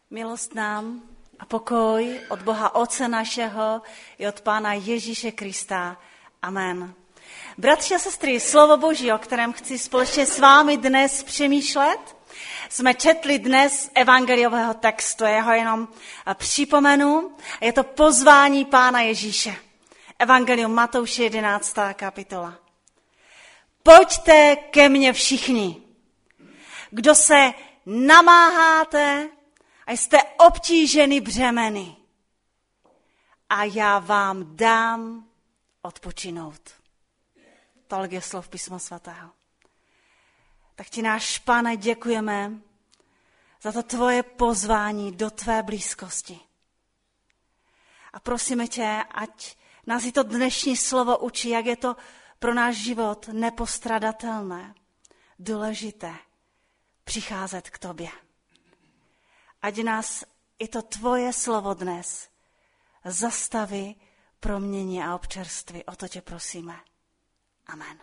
Milost nám a pokoj od Boha Otce našeho i od Pána Ježíše Krista. Amen. Bratři a sestry, slovo Boží, o kterém chci společně s vámi dnes přemýšlet, jsme četli dnes evangeliového textu, já ho jenom připomenu. Je to pozvání Pána Ježíše. Evangelium Matouše 11. kapitola. Pojďte ke mně všichni, kdo se namáháte a jste obtíženi břemeny, a já vám dám odpočinout. Tolik je slov Písma svatého. Tak ti, náš Pane, děkujeme za to tvoje pozvání do tvé blízkosti. A prosíme tě, ať nás i to dnešní slovo učí, jak je to pro náš život nepostradatelné, důležité přicházet k tobě. Ať nás i to tvoje slovo dnes zastaví, promění a občerství. O to tě prosíme. Amen.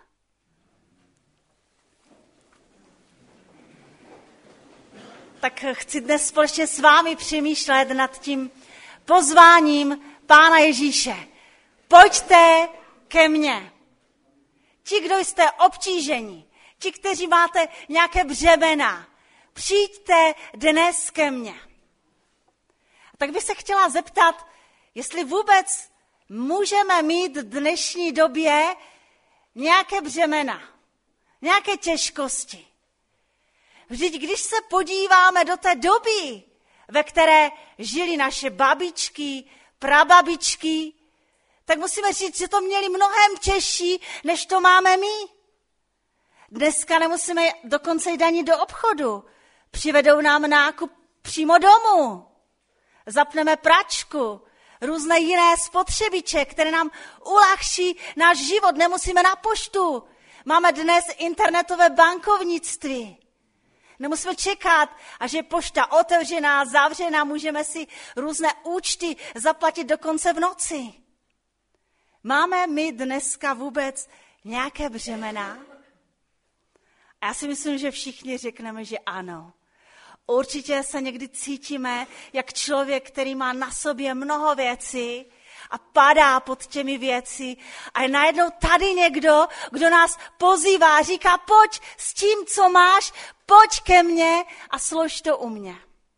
Tak chci dnes společně s vámi přemýšlet nad tím pozváním Pána Ježíše. Pojďte ke mně. Ti, kdo jste obtíženi, ti, kteří máte nějaké břemena, přijďte dnes ke mně. A tak bych se chtěla zeptat, jestli vůbec můžeme mít v dnešní době nějaké břemena, nějaké těžkosti. Vždyť když se podíváme do té doby, ve které žili naše babičky, prababičky, tak musíme říct, že to měli mnohem těžší, než to máme my. Dneska nemusíme dokonce jít ani do obchodu. Přivedou nám nákup přímo domů. Zapneme pračku, různé jiné spotřebiče, které nám ulehčí náš život. Nemusíme na poštu. Máme dnes internetové bankovnictví. Nemusíme čekat, až je pošta otevřená, zavřená, můžeme si různé účty zaplatit dokonce v noci. Máme my dneska vůbec nějaké břemena? A já si myslím, že všichni řekneme, že ano. Určitě se někdy cítíme jak člověk, který má na sobě mnoho věcí a padá pod těmi věci. A je najednou tady někdo, kdo nás pozývá, říká, pojď s tím, co máš, pojď ke mně a slož to u mě.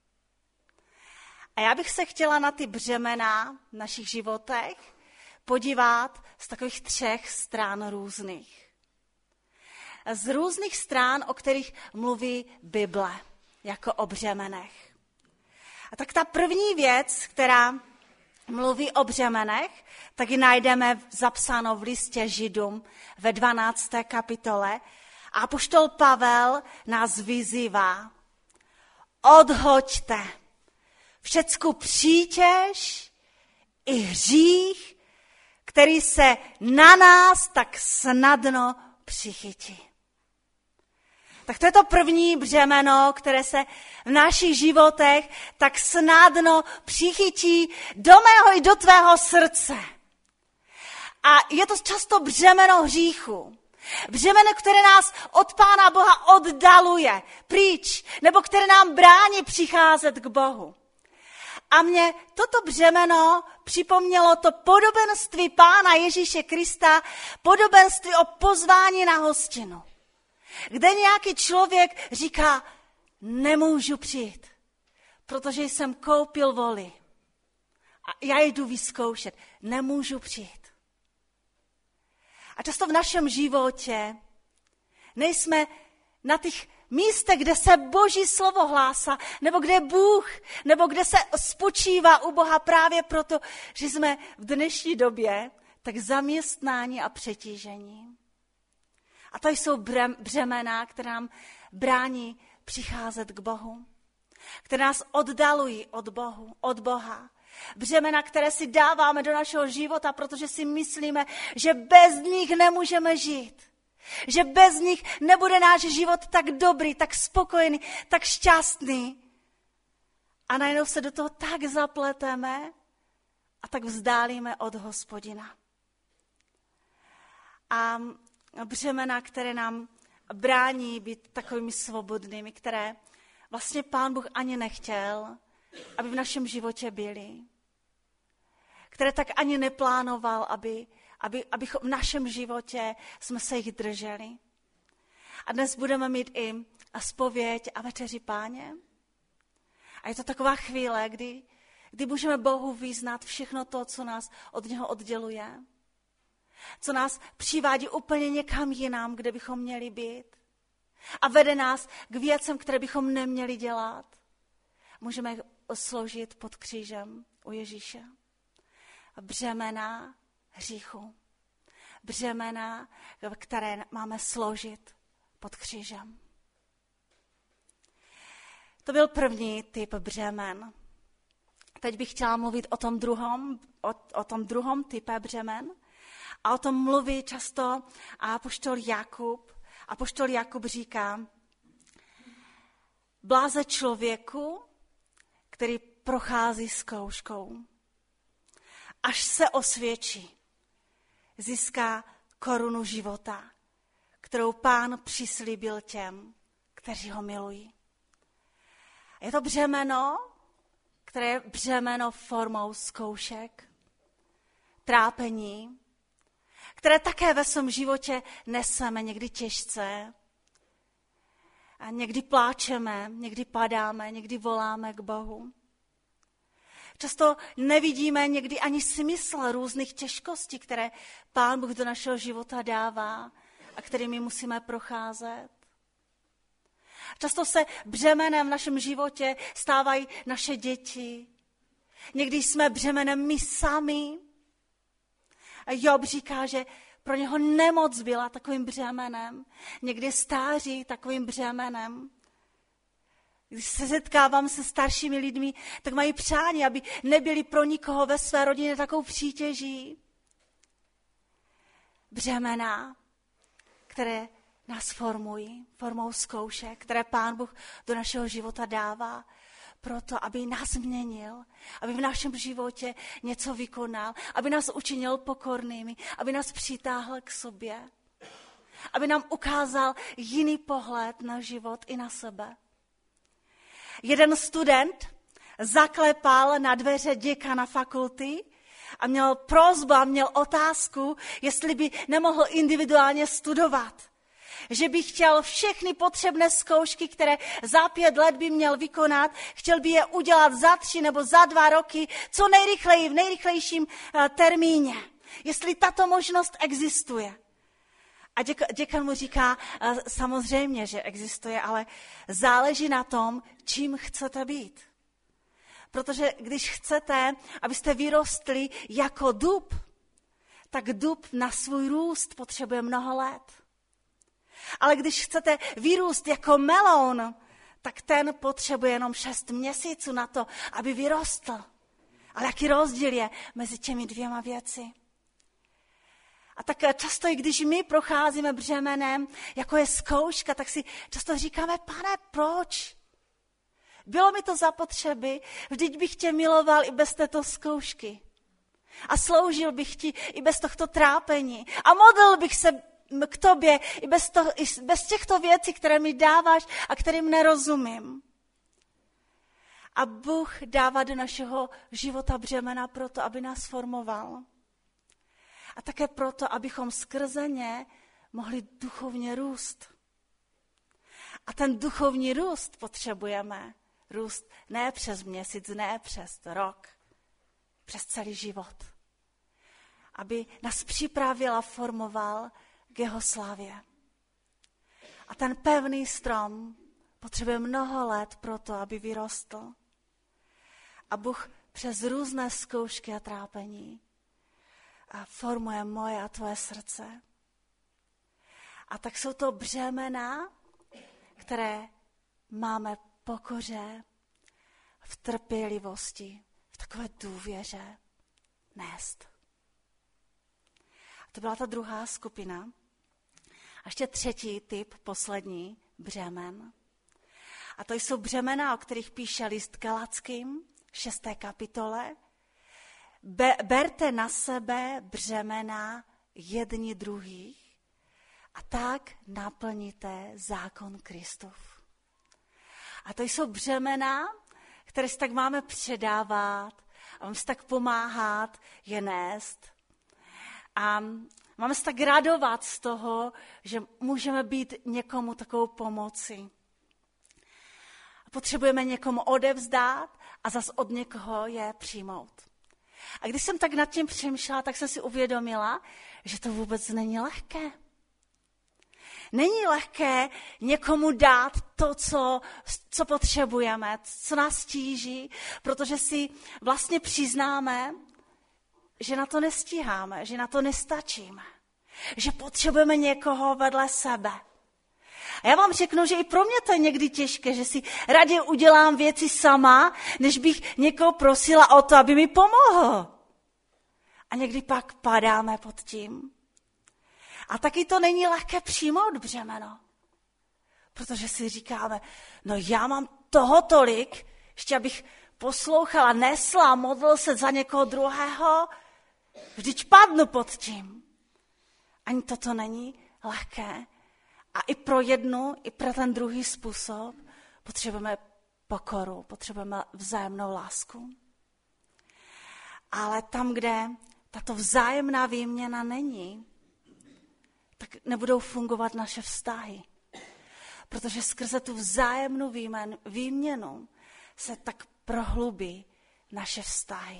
A já bych se chtěla na ty břemena v našich životech podívat z takových 3 stran různých. Z různých stran, o kterých mluví Bible, jako o břemenech. A tak ta první věc, která mluví o břemenech, tak ji najdeme zapsáno v listě Židům ve 12. kapitole. A apoštol Pavel nás vyzývá. Odhoďte všecku přítěž i hřích, který se na nás tak snadno přichytí. Tak to je to první břemeno, které se v našich životech tak snadno přichytí do mého i do tvého srdce. A je to často břemeno hříchu. Břemeno, které nás od Pána Boha oddaluje pryč, nebo které nám brání přicházet k Bohu. A mě toto břemeno připomnělo to podobenství Pána Ježíše Krista, podobenství o pozvání na hostinu. Kde nějaký člověk říká, nemůžu přijít, protože jsem koupil voli. A já jdu vyzkoušet, nemůžu přijít. A často v našem životě nejsme na těch místech, kde se Boží slovo hlásá, nebo kde Bůh, nebo kde se spočívá u Boha právě proto, že jsme v dnešní době tak zaměstnáni a přetížení. A to jsou břemena, které nám brání přicházet k Bohu, které nás oddalují od Boha. Břemena, které si dáváme do našeho života, protože si myslíme, že bez nich nemůžeme žít. Že bez nich nebude náš život tak dobrý, tak spokojený, tak šťastný. A najednou se do toho tak zapleteme a tak vzdálíme od Hospodina. A břemena, které nám brání být takovými svobodnými, které vlastně Pán Bůh ani nechtěl, aby v našem životě byly. Které tak ani neplánoval, abychom v našem životě jsme se jich drželi. A dnes budeme mít i zpověď a večeři Páně. A je to taková chvíle, kdy můžeme Bohu vyznat všechno to, co nás od něho odděluje. Co nás přivádí úplně někam jinam, kde bychom měli být. A vede nás k věcem, které bychom neměli dělat. Můžeme složit pod křížem u Ježíše. Břemena hříchu. Břemena, které máme složit pod křížem. To byl první typ břemen. Teď bych chtěla mluvit o tom druhém type břemen. A o tom mluví často apoštol Jakub. Apoštol Jakub říká, bláze člověku, který prochází zkouškou. Až se osvědčí, získá korunu života, kterou Pán přislíbil těm, kteří ho milují. Je to břemeno, které je břemeno formou zkoušek, trápení, které také ve svém životě neseme někdy těžce. A někdy pláčeme, někdy padáme, někdy voláme k Bohu. Často nevidíme někdy ani smysl různých těžkostí, které Pán Bůh do našeho života dává a kterými musíme procházet. Často se břemenem v našem životě stávají naše děti. Někdy jsme břemenem my sami. A Job říká, že pro něho nemoc byla takovým břemenem. Někdy stáří takovým břemenem. Když se setkávám se staršími lidmi, tak mají přání, aby nebyli pro nikoho ve své rodině takovou přítěží. Břemena, které nás formují, formou zkoušek, které Pán Bůh do našeho života dává, proto, aby nás změnil, aby v našem životě něco vykonal, aby nás učinil pokornými, aby nás přitáhl k sobě, aby nám ukázal jiný pohled na život i na sebe. Jeden student zaklepal na dveře děkana fakulty a měl prosbu a měl otázku, jestli by nemohl individuálně studovat. Že by chtěl všechny potřebné zkoušky, které za 5 let by měl vykonat, chtěl by je udělat za 3 nebo za 2 roky, co nejrychleji, v nejrychlejším termíně. Jestli tato možnost existuje. A děkan mu říká, samozřejmě, že existuje, ale záleží na tom, čím chcete být. Protože když chcete, abyste vyrostli jako dub, tak dub na svůj růst potřebuje mnoho let. Ale když chcete vyrůst jako meloun, tak ten potřebuje jenom 6 měsíců na to, aby vyrostl. Ale jaký rozdíl je mezi těmi 2 věci? A tak často, i když my procházíme břemenem, jako je zkouška, tak si často říkáme, Pane, proč? Bylo mi to zapotřebí, vždyť bych tě miloval i bez této zkoušky. A sloužil bych ti i bez tohto trápení. A modlil bych se k tobě i bez těchto věcí, které mi dáváš a kterým nerozumím. A Bůh dává do našeho života břemena proto, aby nás formoval. A také proto, abychom skrze ně mohli duchovně růst. A ten duchovní růst potřebujeme. Růst ne přes měsíc, ne přes rok, přes celý život. Aby nás připravil a formoval k jeho slávě. A ten pevný strom potřebuje mnoho let pro to, aby vyrostl. A Bůh přes různé zkoušky a trápení formuje moje a tvoje srdce. A tak jsou to břemena, které máme pokoře, v trpělivosti, v takové důvěře nést. A to byla ta druhá skupina. A ještě třetí typ, poslední, břemen. A to jsou břemena, o kterých píše list Galackým, 6. kapitole. Berte na sebe břemena jedni druhých a tak naplníte zákon Kristův. A to jsou břemena, které si tak máme předávat a máme si tak pomáhat je nést. A máme se tak radovat z toho, že můžeme být někomu takovou pomocí. Potřebujeme někomu odevzdát a zas od někoho je přijmout. A když jsem tak nad tím přemýšlela, tak jsem si uvědomila, že to vůbec není lehké. Není lehké někomu dát to, co potřebujeme, co nás tíží, protože si vlastně přiznáme, že na to nestíháme, že na to nestačíme, že potřebujeme někoho vedle sebe. A já vám řeknu, že i pro mě to je někdy těžké, že si raději udělám věci sama, než bych někoho prosila o to, aby mi pomohl. A někdy pak padáme pod tím. A taky to není lehké přijmout břemeno. Protože si říkáme, no já mám toho tolik, ještě abych poslouchala, nesla, modlil se za někoho druhého, vždyť padnu pod tím. Ani toto není lehké. A i pro jednu, i pro ten druhý způsob potřebujeme pokoru, potřebujeme vzájemnou lásku. Ale tam, kde tato vzájemná výměna není, tak nebudou fungovat naše vztahy. Protože skrze tu vzájemnou výměnu se tak prohlubí naše vztahy.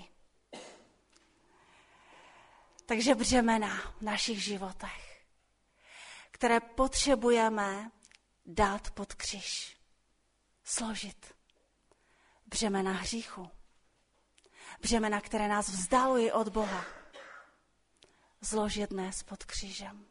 Takže břemena v našich životech, které potřebujeme dát pod kříž, složit. Břemena hříchu, břemena, které nás vzdalují od Boha, zložit dnes pod křížem.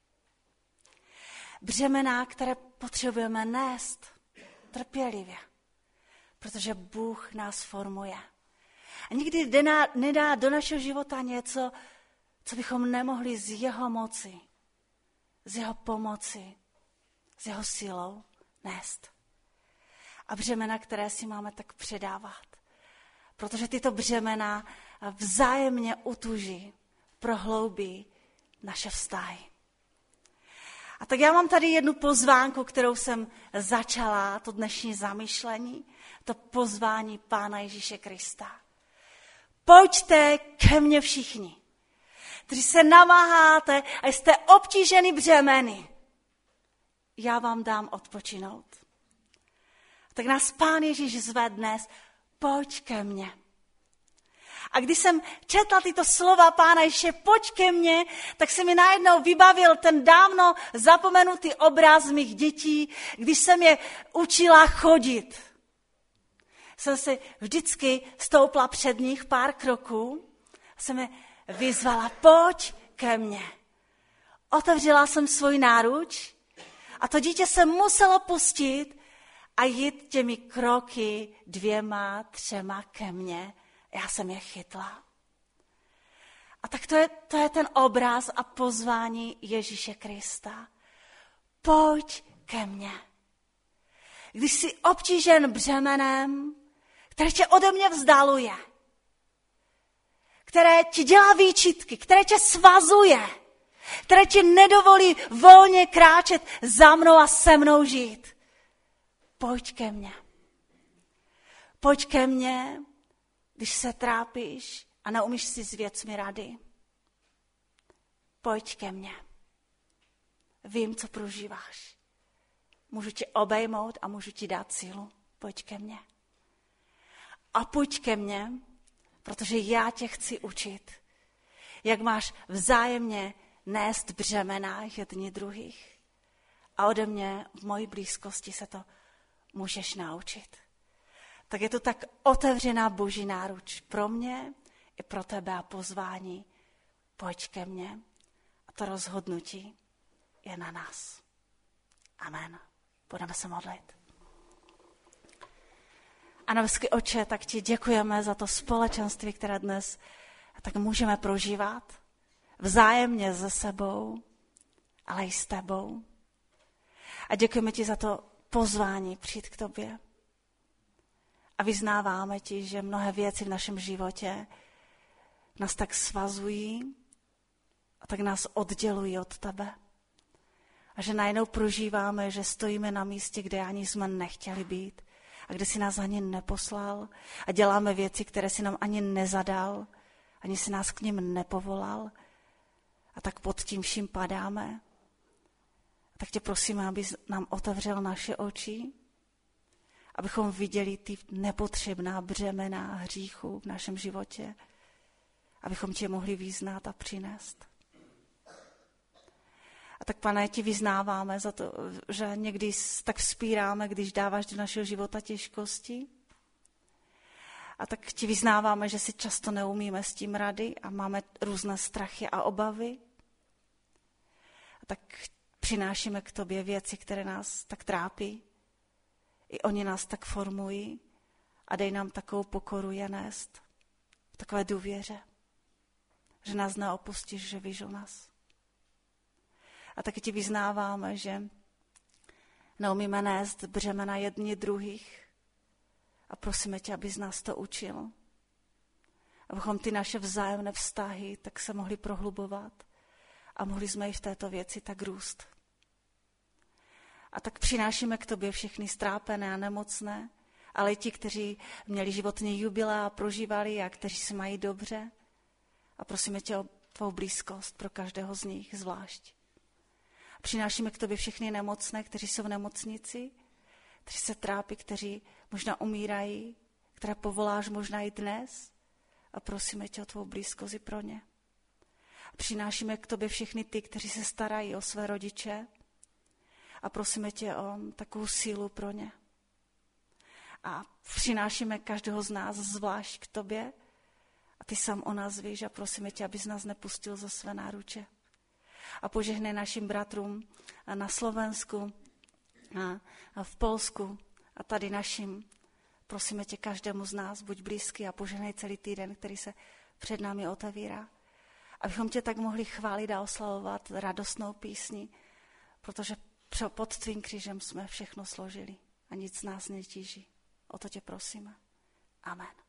Břemena, které potřebujeme nést trpělivě, protože Bůh nás formuje. A nikdy nedá do našeho života něco, co bychom nemohli z jeho moci, z jeho pomoci, s jeho silou nést. A břemena, které si máme tak předávat. Protože tyto břemena vzájemně utuží, prohloubí naše vztahy. A tak já mám tady jednu pozvánku, kterou jsem začala, to dnešní zamyšlení, to pozvání Pána Ježíše Krista. Pojďte ke mně všichni, kteří se namáháte a jste obtíženi břemeny. Já vám dám odpočinout. Tak nás Pán Ježíš zve dnes, pojď ke mně. A když jsem četla tyto slova Pána Ježíše, pojď ke mně, tak se mi najednou vybavil ten dávno zapomenutý obraz mých dětí, když jsem je učila chodit. Jsem si vždycky stoupla před nich pár kroků a jsem je vyzvala, pojď ke mně. Otevřela jsem svůj náruč a to dítě se muselo pustit a jít těmi kroky 2, 3 ke mně. Já jsem je chytla. A tak to je ten obraz a pozvání Ježíše Krista. Pojď ke mně. Když jsi obtížen břemenem, které tě ode mě vzdaluje, které ti dělá výčitky, které tě svazuje, které ti nedovolí volně kráčet za mnou a se mnou žít. Pojď ke mně. Pojď ke mně, když se trápíš a neumíš si s věcmi rady. Pojď ke mně. Vím, co prožíváš. Můžu tě obejmout a můžu ti dát sílu. Pojď ke mně. A pojď ke mně, protože já tě chci učit, jak máš vzájemně nést břemena jedni druhých. A ode mě v mojí blízkosti se to můžeš naučit. Tak je to tak otevřená Boží náruč pro mě i pro tebe a pozvání. Pojď ke mně a to rozhodnutí je na nás. Amen. Budeme se modlit. A nebeský Otče, tak ti děkujeme za to společenství, které dnes tak můžeme prožívat. Vzájemně se sebou, ale i s tebou. A děkujeme ti za to pozvání přijít k tobě. A vyznáváme ti, že mnohé věci v našem životě nás tak svazují a tak nás oddělují od tebe. A že najednou prožíváme, že stojíme na místě, kde ani jsme nechtěli být. a kde si nás ani neposlal a děláme věci, které si nám ani nezadal, ani si nás k nim nepovolal a tak pod tím vším padáme. A tak tě prosíme, aby nám otevřel naše oči, abychom viděli ty nepotřebná břemena hříchu v našem životě, abychom tě mohli vyznat a přinést. A tak, Pane, ti vyznáváme za to, že někdy tak vzpíráme, když dáváš do našeho života těžkosti. A tak ti vyznáváme, že si často neumíme s tím rady a máme různé strachy a obavy. A tak přinášíme k tobě věci, které nás tak trápí. I oni nás tak formují a dej nám takovou pokoru je nést. V takové důvěře, že nás neopustíš, že víš o nás. A taky ti vyznáváme, že neumíme nést břemena jedni druhých a prosíme tě, abys nás to učil. Abychom ty naše vzájemné vztahy tak se mohli prohlubovat a mohli jsme i v této věci tak růst. A tak přinášíme k tobě všechny strápené a nemocné, ale i ti, kteří měli životní jubilea a prožívali a kteří se mají dobře. A prosíme tě o tvou blízkost pro každého z nich zvlášť. Přinášíme k tobě všechny nemocné, kteří jsou v nemocnici, kteří se trápí, kteří možná umírají, které povoláš možná i dnes. A prosíme tě o tvou blízkost i pro ně. A přinášíme k tobě všechny ty, kteří se starají o své rodiče. A prosíme tě o takovou sílu pro ně. A přinášíme každého z nás zvlášť k tobě. A ty sám o nás víš a prosíme tě, abys nás nepustil za své náruče. A požehnej našim bratrům na Slovensku, a v Polsku a tady našim. Prosíme tě každému z nás, buď blízký a požehnej celý týden, který se před námi otevírá. Abychom tě tak mohli chválit a oslavovat radostnou písni, protože pod tvým křížem jsme všechno složili a nic nás netíží. O to tě prosíme. Amen.